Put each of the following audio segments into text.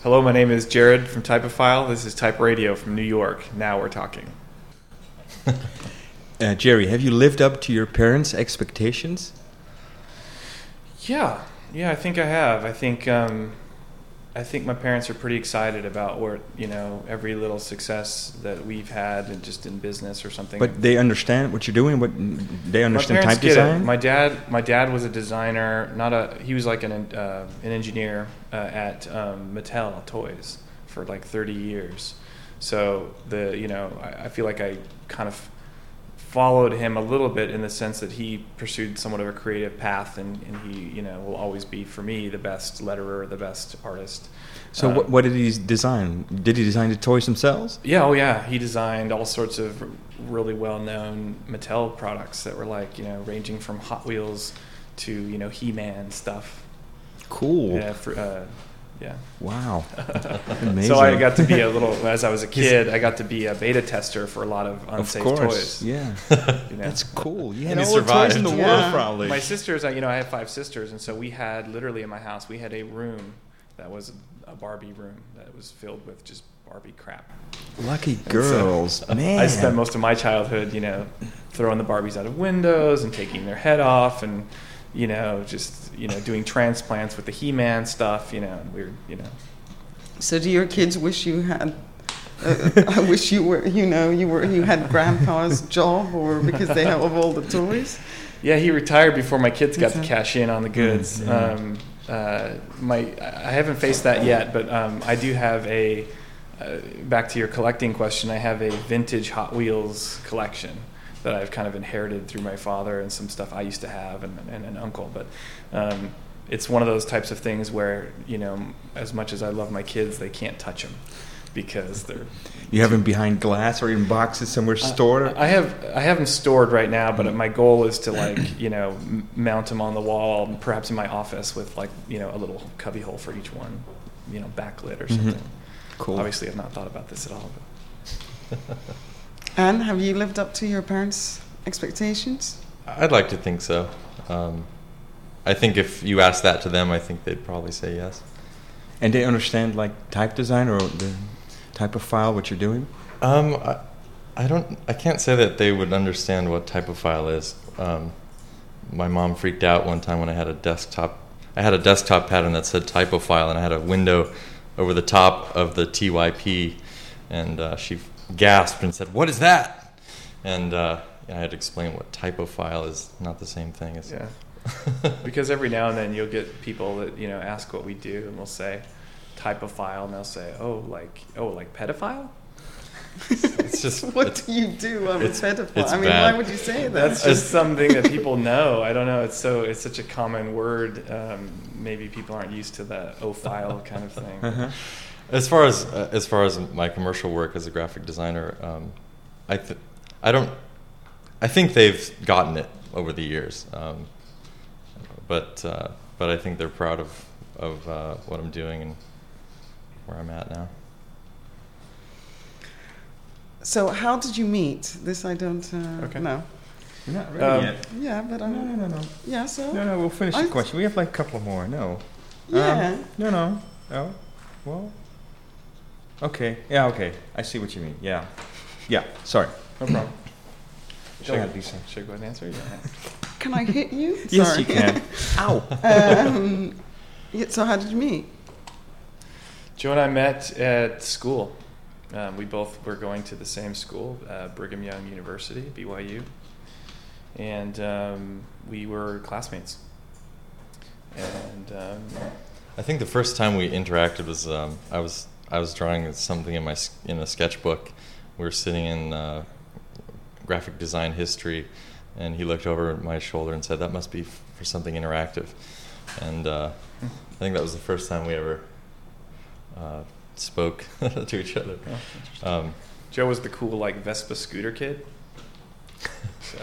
Hello, my name is Jared from Typophile. This is Type Radio from New York. Now we're talking. Jerry, have you lived up to your parents' expectations? Yeah, I think I have. I think my parents are pretty excited about every little success that we've had, and just in business or something. But they understand what you're doing. They understand type design. My dad was a designer. He was like an engineer at Mattel Toys for like 30 years. So I feel like I kind of followed him a little bit in the sense that he pursued somewhat of a creative path, and he will always be, for me, the best letterer, the best artist. So what did he design? Did he design the toys themselves? Yeah, he designed all sorts of really well-known Mattel products that were like, ranging from Hot Wheels to, He-Man stuff. Cool. Yeah. Wow. Amazing. So I got to be as I was a kid, I got to be a beta tester for a lot of unsafe toys. Yeah. That's cool. You had all the toys in the world, probably. My sisters, I have 5 sisters, and so we had, literally in my house, we had a room that was a Barbie room that was filled with just Barbie crap. Lucky girls, so, man. I spent most of my childhood, throwing the Barbies out of windows and taking their head off, and doing transplants with the He-Man stuff, and weird, So do your kids wish you had? I wish you were, you had grandpa's job, or because they have all the toys. Yeah, he retired before my kids got to cash in on the goods. I haven't faced that yet, but I do have back to your collecting question, I have a vintage Hot Wheels collection that I've kind of inherited through my father, and some stuff I used to have, and an uncle. But it's one of those types of things where, as much as I love my kids, they can't touch them because they're... You have them behind glass or in boxes somewhere stored? I have them stored right now, but my goal is to mount them on the wall, perhaps in my office with a little cubby hole for each one, backlit or something. Cool. Obviously, I've not thought about this at all. But. Anne, have you lived up to your parents' expectations? I'd like to think so. I think if you asked that to them, I think they'd probably say yes. And they understand type design or the Typophile, what you're doing? I can't say that they would understand what Typophile is. My mom freaked out one time when I had a desktop pattern that said Typophile, and I had a window over the top of the TYP, and she gasped and said, "What is that?" And I had to explain what Typophile is. Not the same thing as... Yeah. Because every now and then you'll get people that ask what we do, and we'll say Typophile, and they'll say, like pedophile. It's just what do you do? I'm a pedophile. I mean, bad. Why would you say that? That's just something that people know. I don't know. It's such a common word. Maybe people aren't used to the ophile kind of thing. Uh-huh. As far as my commercial work as a graphic designer, I think they've gotten it over the years, but I think they're proud of what I'm doing and where I'm at now. So how did you meet? This I don't know. Not really yet. Yeah, but No. Yeah, so No, we'll finish the question. We have a couple more. No. Yeah. No. Oh, well. Okay. Yeah. Okay. I see what you mean. Yeah. Sorry. No problem. Should I Should I go ahead and answer? Yeah. Can I hit you? Yes, Sorry. you can. Ow. So how did you meet? Joe and I met at school. We both were going to the same school, Brigham Young University, BYU, and we were classmates. And I think the first time we interacted was I was drawing something in a sketchbook. We were sitting in graphic design history, and he looked over at my shoulder and said, "That must be for something interactive." And I think that was the first time we ever spoke to each other. Joe was the cool Vespa scooter kid, so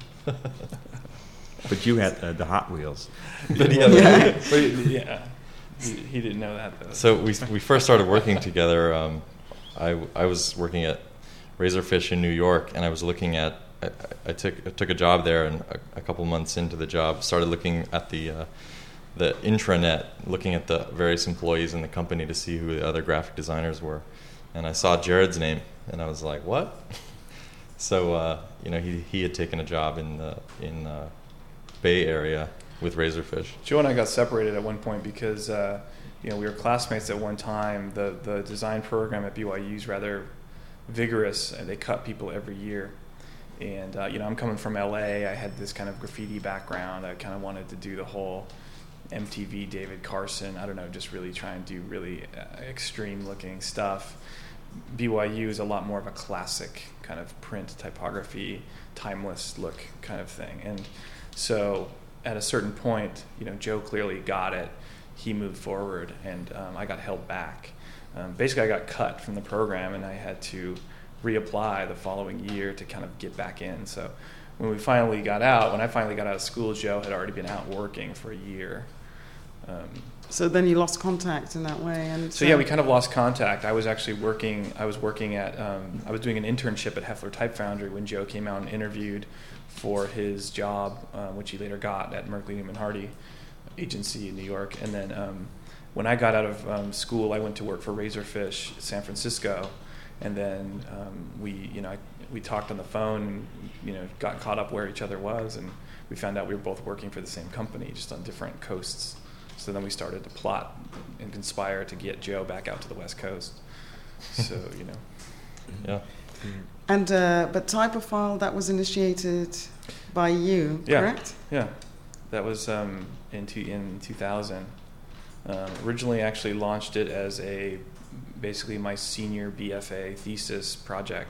But you had the Hot Wheels. But yeah, he didn't know that though. So we first started working together. I was working at Razorfish in New York, and I was looking at. I took a job there, and a couple months into the job, started looking at the the intranet, looking at the various employees in the company to see who the other graphic designers were, and I saw Jared's name, and I was like, "What?" So he had taken a job in the Bay Area with Razorfish. Joe and I got separated at one point because we were classmates at one time. The design program at BYU is rather vigorous, and they cut people every year. And I'm coming from LA. I had this kind of graffiti background. I kind of wanted to do the whole MTV David Carson. I don't know, just really try and do really extreme looking stuff. BYU is a lot more of a classic kind of print typography, timeless look kind of thing. And so at a certain point, Joe clearly got it. He moved forward, and I got held back. Basically, I got cut from the program, and I had to reapply the following year to kind of get back in. So when I finally got out of school, Joe had already been out working for a year. So then you lost contact in that way, and so yeah, we kind of lost contact. I was actually working. I was doing an internship at Heffler Type Foundry when Joe came out and interviewed for his job, which he later got at Merkley Newman Hardy agency in New York. And then when I got out of school, I went to work for Razorfish San Francisco, and then we talked on the phone, and got caught up where each other was, and we found out we were both working for the same company, just on different coasts. So then we started to plot and conspire to get Joe back out to the West Coast. So, Yeah. And but Typophile, that was initiated by you, correct? Yeah. That was in 2000. Originally, actually launched it as basically my senior BFA thesis project,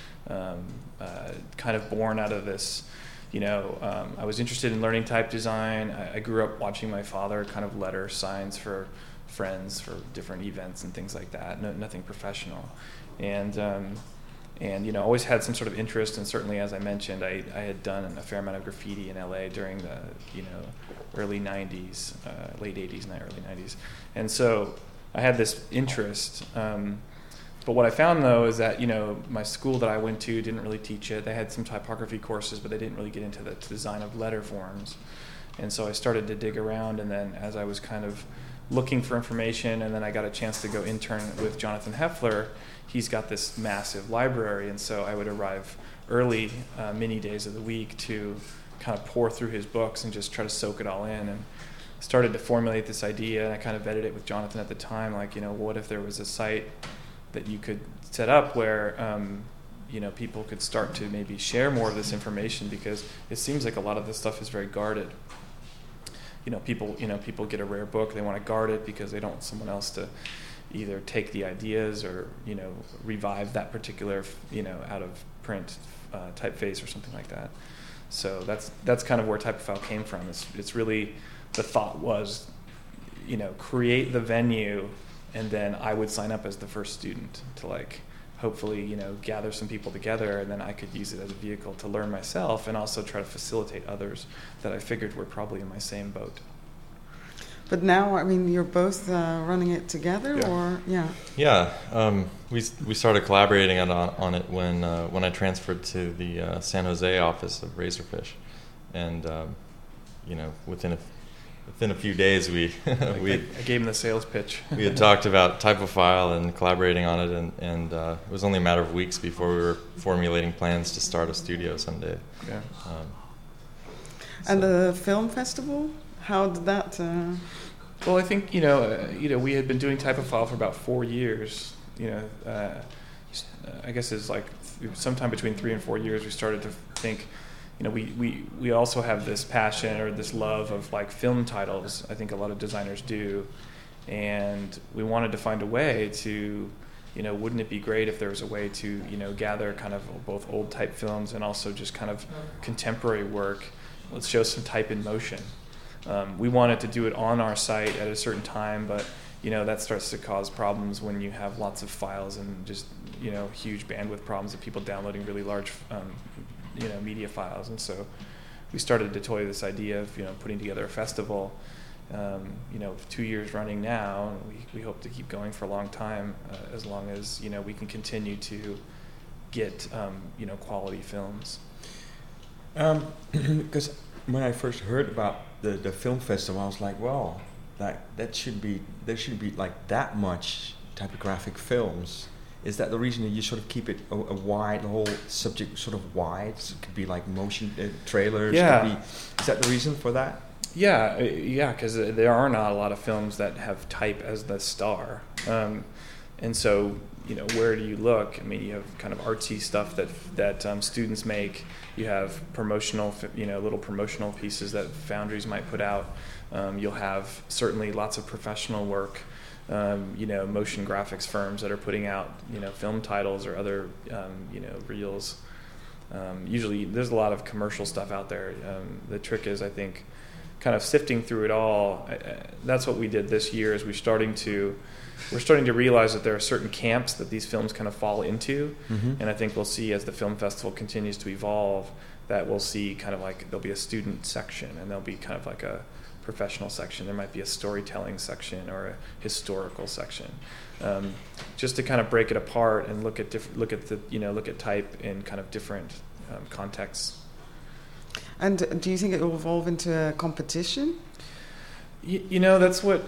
kind of born out of this. I was interested in learning type design. I grew up watching my father kind of letter signs for friends for different events and things like that. Nothing professional, and always had some sort of interest. And certainly, as I mentioned, I had done a fair amount of graffiti in LA during the early '90s, late '80s and early '90s, and so I had this interest. But what I found, though, is that, my school that I went to didn't really teach it. They had some typography courses, but they didn't really get into the design of letter forms. And so I started to dig around, and then as I was kind of looking for information, and then I got a chance to go intern with Jonathan Heffler, he's got this massive library, and so I would arrive early, many days of the week, to kind of pour through his books and just try to soak it all in. And started to formulate this idea, and I kind of vetted it with Jonathan at the time, like, what if there was a site that you could set up where people could start to maybe share more of this information, because it seems like a lot of this stuff is very guarded. People get a rare book, they want to guard it because they don't want someone else to either take the ideas or revive that particular out of print typeface or something like that. So that's kind of where Typophile came from. It's really, the thought was create the venue, and then I would sign up as the first student to hopefully, gather some people together, and then I could use it as a vehicle to learn myself and also try to facilitate others that I figured were probably in my same boat. But now, you're both running it together, Yeah. or yeah? Yeah, we started collaborating on it when I transferred to the San Jose office of Razorfish, and within a few days, I gave him the sales pitch. We had talked about Typophile and collaborating on it, and it was only a matter of weeks before we were formulating plans to start a studio someday. Yeah. And the film festival, how did that? Well, I think we had been doing Typophile for about 4 years. I guess it's like sometime between 3 and 4 years we started to think. We also have this passion or this love of film titles. I think a lot of designers do, and we wanted to find a way to, wouldn't it be great if there was a way to, gather kind of both old type films and also just kind of contemporary work. Let's show some type in motion. We wanted to do it on our site at a certain time, but that starts to cause problems when you have lots of files and just huge bandwidth problems of people downloading really large media files. And so we started to toy this idea of putting together a festival, 2 years running now, and we hope to keep going for a long time, as long as we can continue to get quality films. Because when I first heard about the film festival, I was like, well, there should be like that much typographic films. Is that the reason that you sort of keep it a wide, the whole subject sort of wide? So it could be like motion trailers. Yeah. Is that the reason for that? Yeah, because there are not a lot of films that have type as the star, and so where do you look? I mean, you have kind of artsy stuff that students make. You have promotional, little promotional pieces that foundries might put out. You'll have certainly lots of professional work. Motion graphics firms that are putting out film titles or other reels. Usually, there's a lot of commercial stuff out there. The trick is, I think, kind of sifting through it all. That's what we did this year. Is we're starting to realize that there are certain camps that these films kind of fall into, and I think we'll see as the film festival continues to evolve that we'll see kind of like there'll be a student section and there'll be kind of like a professional section. There might be a storytelling section or a historical section, just to kind of break it apart and look at type in kind of different contexts. And do you think it will evolve into a competition? That's what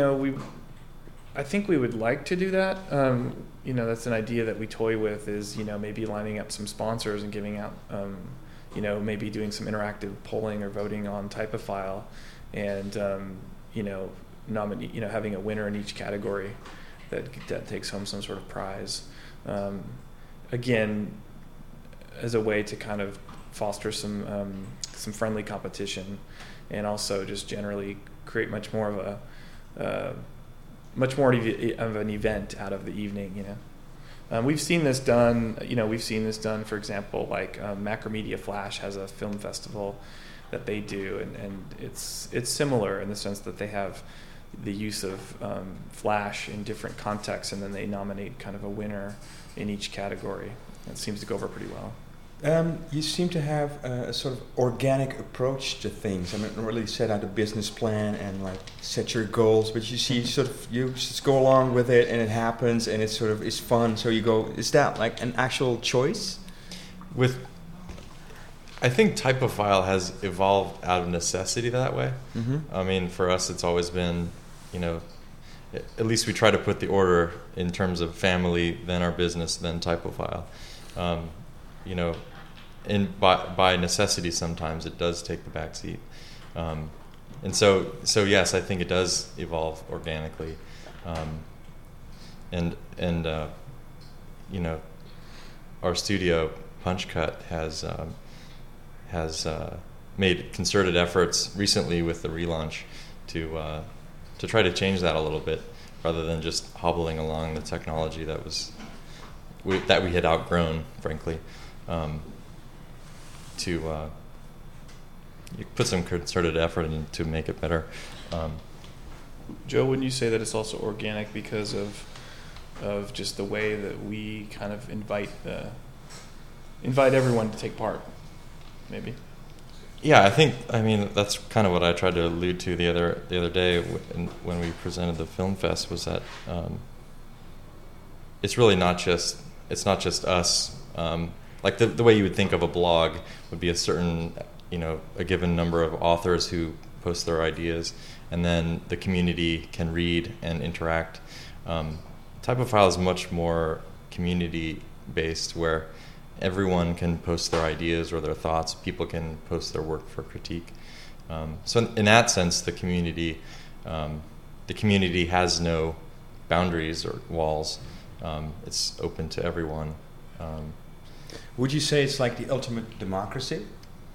I think we would like to do that. That's an idea that we toy with. Is maybe lining up some sponsors and giving out, maybe doing some interactive polling or voting on Typophile, and having a winner in each category that takes home some sort of prize. Again, as a way to kind of foster some friendly competition, and also just generally create much more of an event out of the evening. We've seen this done. For example, like Macromedia Flash has a film festival that they do, and it's similar in the sense that they have the use of Flash in different contexts, and then they nominate kind of a winner in each category. It seems to go over pretty well. You seem to have a sort of organic approach to things. I mean, not really set out a business plan and like set your goals, but you just go along with it, and it happens, and it's fun. So you go. Is that like an actual choice? I think Typophile has evolved out of necessity that way. Mm-hmm. I mean, for us, it's always been, at least we try to put the order in terms of family, then our business, then Typophile. And by necessity, sometimes it does take the back seat. And so yes, I think it does evolve organically. Our studio, Punch Cut, has made concerted efforts recently with the relaunch to try to change that a little bit, rather than just hobbling along the technology that we had outgrown, frankly. To you put some concerted effort in to make it better. Joe, wouldn't you say that it's also organic because of just the way that we kind of invite everyone to take part? Maybe. Yeah, I mean that's kind of what I tried to allude to the other day when we presented the film fest, was that it's really not just us. Like the way you would think of a blog would be a certain, a given number of authors who post their ideas, and then the community can read and interact. Typophile is much more community-based, where everyone can post their ideas or their thoughts. People can post their work for critique. So in that sense, the community has no boundaries or walls. It's open to everyone. Would you say it's like the ultimate democracy?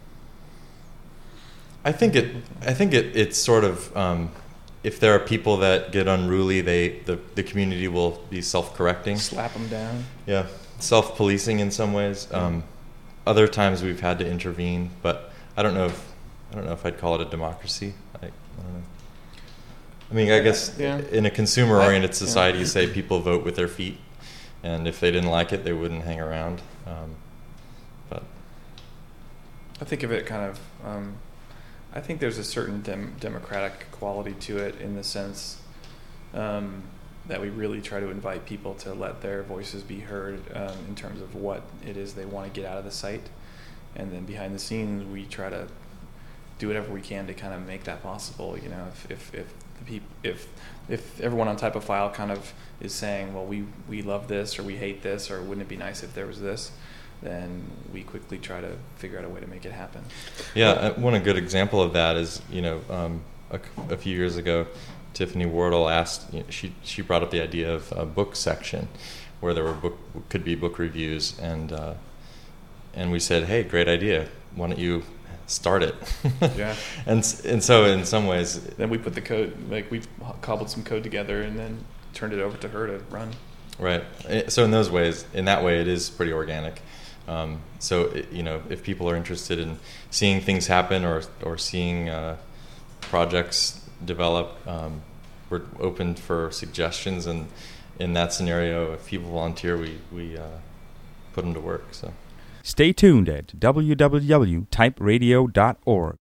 I think it's sort of, if there are people that get unruly, the community will be self-correcting. Slap them down. Yeah, self-policing in some ways. Other times we've had to intervene, but I don't know if I'd call it a democracy. I don't know. I mean, I guess in a consumer-oriented society, you say people vote with their feet, and if they didn't like it, they wouldn't hang around. But I think of it kind of. I think there's a certain democratic quality to it, in the sense that we really try to invite people to let their voices be heard in terms of what it is they want to get out of the site, and then behind the scenes we try to do whatever we can to kind of make that possible. You know, if everyone on Typophile kind of is saying, well, we love this, or we hate this, or wouldn't it be nice if there was this, then we quickly try to figure out a way to make it happen. Yeah, one good example of that is, you know, a few years ago, Tiffany Wardle asked, you know, she brought up the idea of a book section where there could be book reviews, and we said, hey, great idea, why don't you start it? Yeah. and so in some ways, then we put the code, like we cobbled some code together and then turned it over to her to run. Right. So in that way, it is pretty organic. You know, if people are interested in seeing things happen or seeing projects develop, we're open for suggestions, and in that scenario, if people volunteer, we put them to work. So stay tuned at www.typeradio.org.